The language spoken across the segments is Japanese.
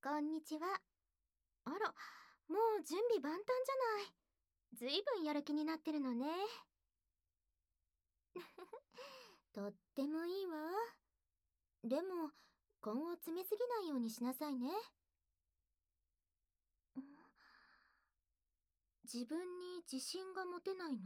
こんにちは。あら、もう準備万端じゃない。ずいぶんやる気になってるのね。とってもいいわ。でも、根を詰めすぎないようにしなさいね。ん、自分に自信が持てないの？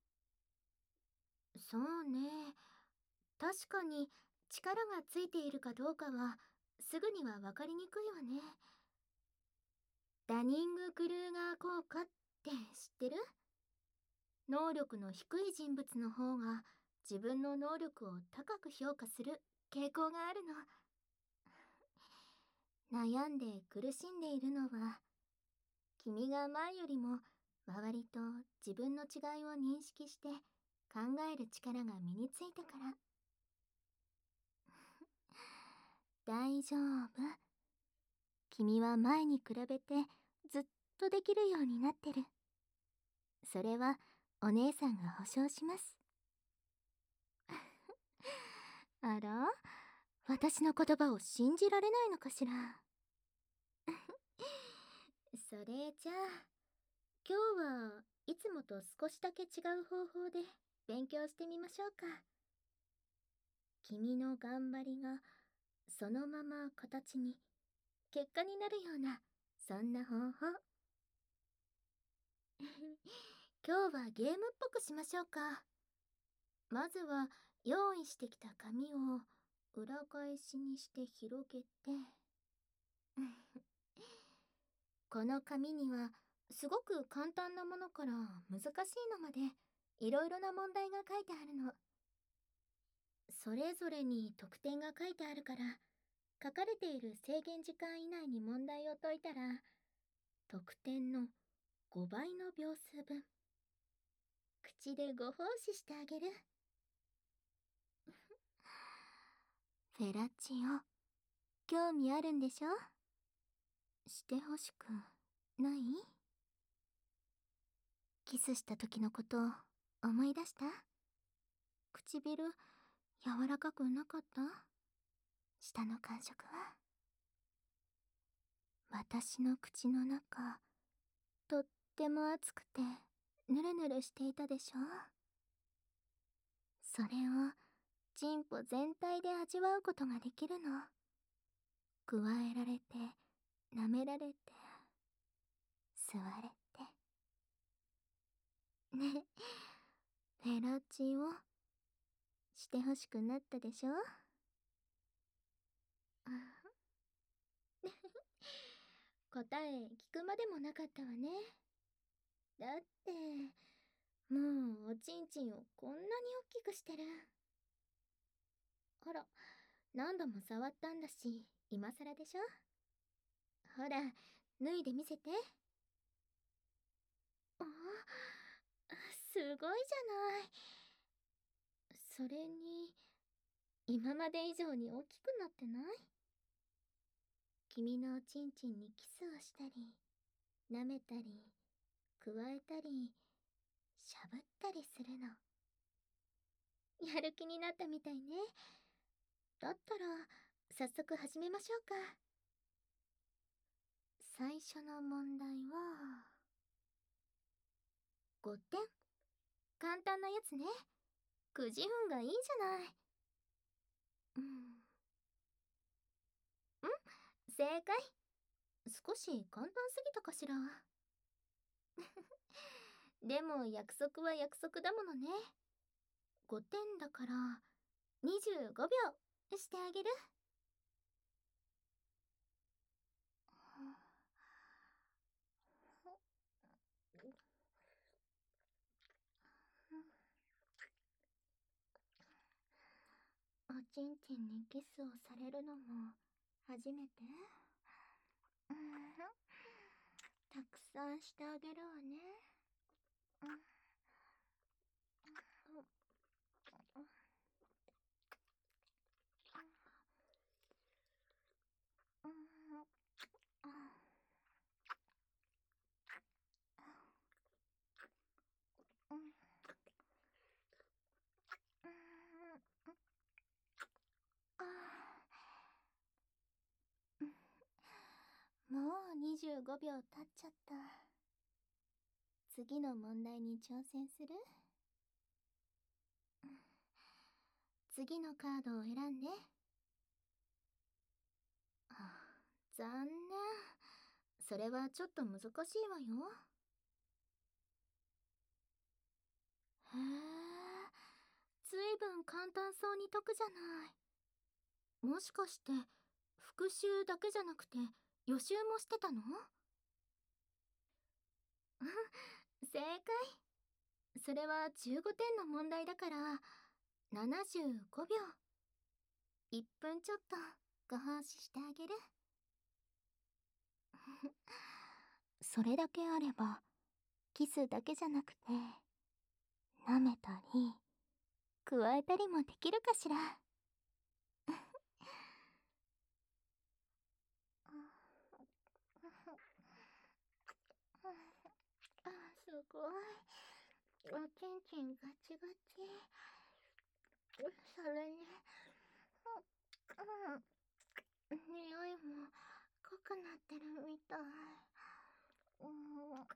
そうね。確かに力がついているかどうかはすぐには分かりにくいわね。ダニング・クルーガー効果って知ってる？能力の低い人物の方が自分の能力を高く評価する傾向があるの。悩んで苦しんでいるのは、君が前よりも周りと自分の違いを認識して考える力が身についたから。大丈夫。君は前に比べてずっとできるようになってる。それはお姉さんが保証します。あら、私の言葉を信じられないのかしら。それじゃあ、今日はいつもと少しだけ違う方法で勉強してみましょうか。君の頑張りがそのまま形に、結果になるような、そんな方法。今日はゲームっぽくしましょうか。まずは用意してきた紙を裏返しにして広げてこの紙にはすごく簡単なものから難しいのまでいろいろな問題が書いてあるの。それぞれに得点が書いてあるから、書かれている制限時間以内に問題を解いたら得点の5倍の秒数分口でご奉仕してあげる。フェラチオ、興味あるんでしょ？してほしくない？キスした時のこと思い出した？唇柔らかくなかった？舌の感触は？私の口の中とっても熱くてヌルヌルしていたでしょ？それをチンポ全体で味わうことができるの。加えられて舐められて吸われて。ね、フェラチオしてほしくなったでしょ？答え聞くまでもなかったわね。だってもうおちんちんをこんなに大きくしてる。あら、何度も触ったんだし今更でしょ？ほら、脱いでみせて。あ、すごいじゃない。それに今まで以上に大きくなってない？君のおちんちんにキスをしたり舐めたり加えたりしゃぶったりするの。やる気になったみたいね。だったら早速始めましょうか。最初の問題は5点。簡単なやつね。くじ運がいいじゃない。正解。少し簡単すぎたかしら。でも約束は約束だものね。5点だから25秒してあげる。おちんちんにキスをされるのも初めて？たくさんしてあげるわね。 もう25秒経っちゃった。次の問題に挑戦する？次のカードを選んで。残念。それはちょっと難しいわよ。へえ、ずいぶん簡単そうに解くじゃない。もしかして復習だけじゃなくて予習もしてたの？正解。それは15点の問題だから75秒。1分ちょっとご奉仕してあげる。それだけあればキスだけじゃなくて舐めたり加えたりもできるかしら。すごい。おちんちんガチガチ。それに、匂いも濃くなってるみたい。うん、あ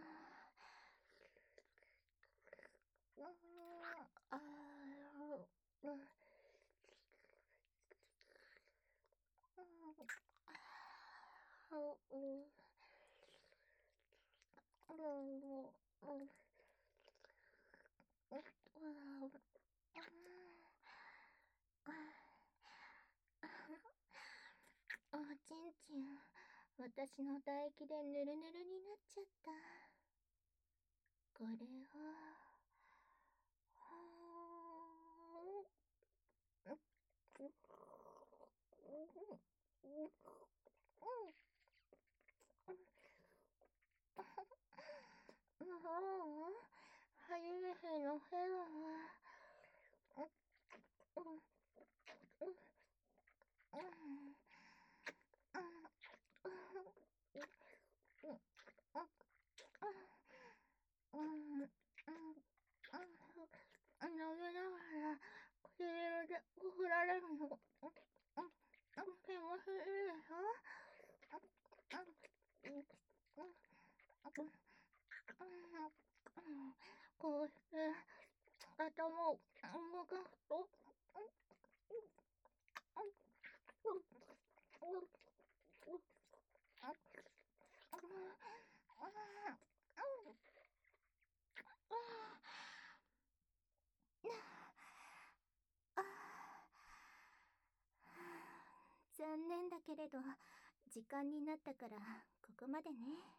おちんちん、私の唾液でヌルヌルになっちゃった。これを、もう、初めてのヘロは、舐めながら唇で振られるの。気持ちいいでしょ？こうして頭を動かすと、残念だけれど時間になったからここまでね。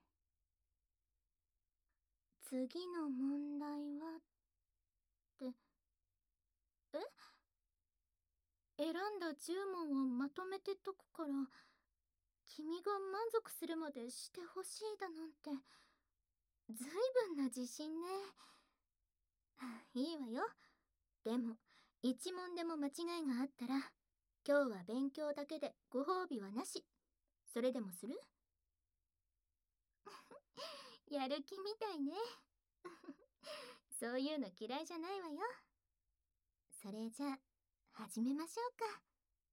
次の問題はって選んだ10問をまとめて解くから君が満足するまでしてほしいだなんてずいぶんな自信ね。いいわよ。でも1問でも間違いがあったら今日は勉強だけでご褒美はなし。それでもする？やる気みたいね。そういうの嫌いじゃないわよ。それじゃあ始めましょうか。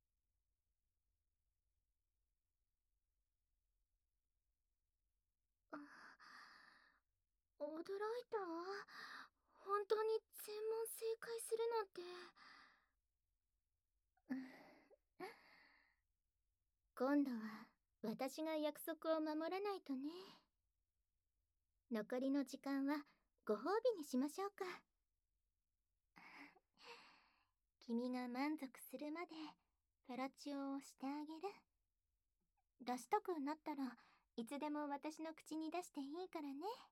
驚いたわ。本当に全問正解するなんて。今度は私が約束を守らないとね。残りの時間はご褒美にしましょうか。君が満足するまでフェラチオをしてあげる。出したくなったらいつでも私の口に出していいからね。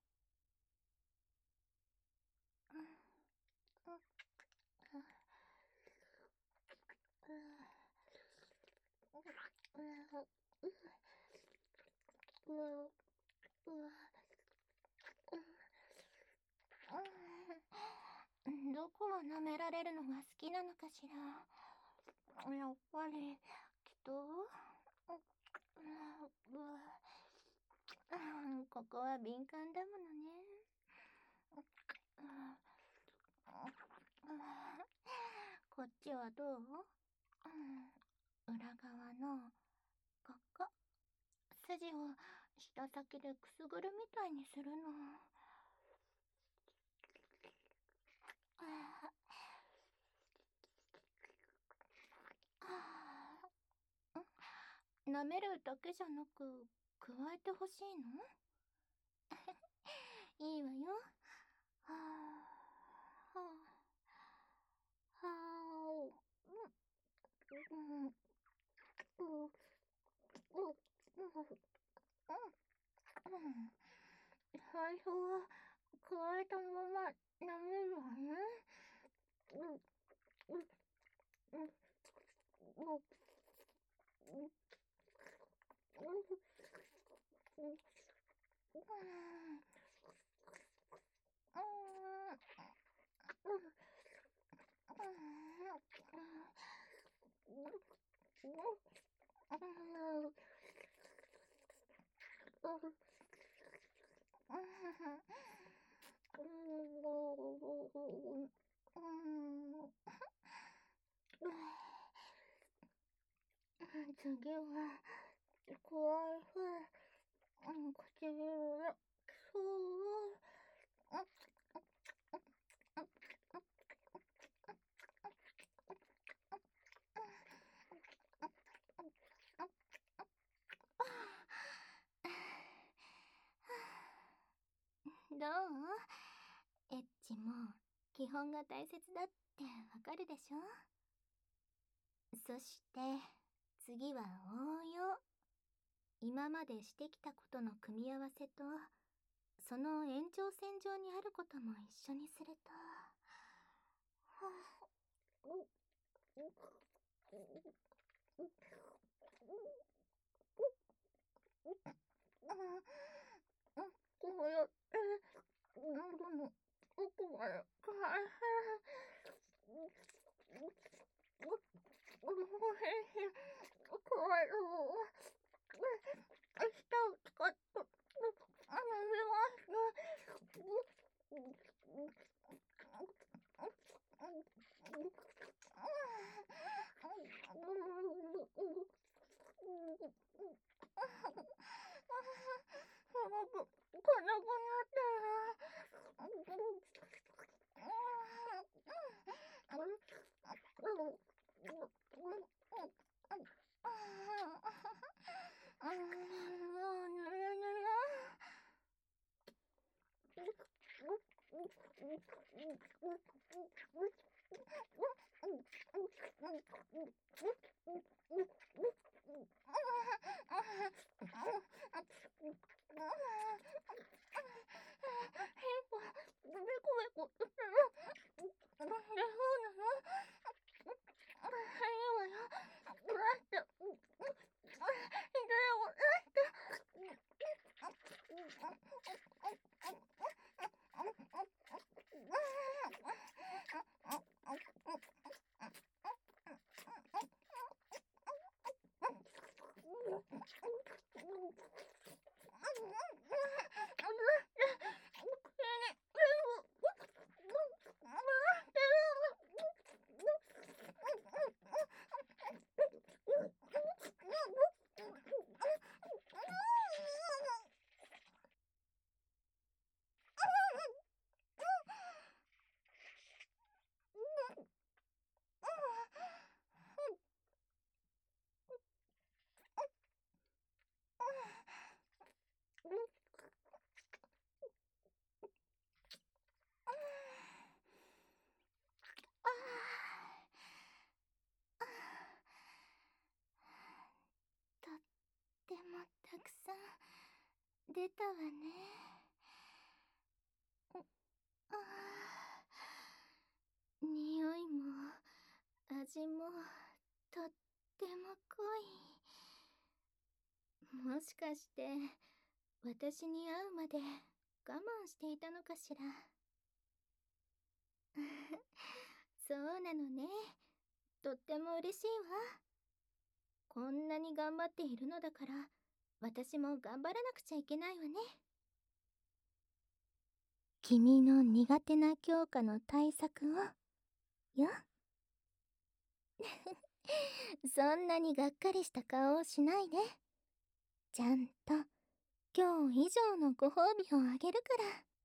どこを舐められるのが好きなのかしら。やっぱり人？ここは敏感だものね。こっちはどう？裏側のここ、筋筋を舌先でくすぐるみたいにするの。ああ、舐めるだけじゃなく、加えてほしいの？いいわよ。はあ、はあ、はあ、うん、うん、うん、うん、うん。最初は加えたまま舐めるわね。うん、うん、うん、うん、うん、うん、次は、怖いふう、唇が、そう、どう？エッチも基本が大切だってわかるでしょ？そして次は応用。今までしてきたことの組み合わせとその延長線上にあることも一緒にすると、こうやって喉の奥まで大変。おいしい。怖いよ。舌を使って、舐めます。すごく辛くなってもうぬるぬる。ベコベコしてる。なんでそうなの？いいわよ。出して。ひどいよ。とってもたくさん出たわね。匂いも味もとっても濃い。もしかして私に会うまで我慢していたのかしら。そうなのね。とっても嬉しいわ。こんなに頑張っているのだから私も頑張らなくちゃいけないわね。君の苦手な教科の対策をよ。そんなにがっかりした顔をしないで。 ちゃんと今日以上のご褒美をあげるから。